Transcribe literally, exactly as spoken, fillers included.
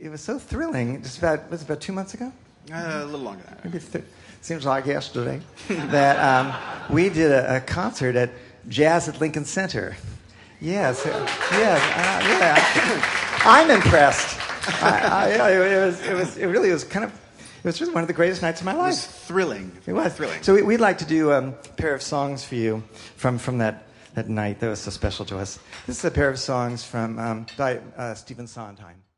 it was so thrilling. Just about was it about two months ago? Uh, a little longer than that. Maybe th- seems like yesterday. that um, we did a, a concert at Jazz at Lincoln Center. Yes, uh, yes, uh, yeah. I'm impressed. I, I, it was, it was, it really was kind of, it was really one of the greatest nights of my life. It was thrilling. It was thrilling. So we, we'd like to do um, a pair of songs for you from from that that night that was so special to us. This is a pair of songs from um, Di- uh, Stephen Sondheim.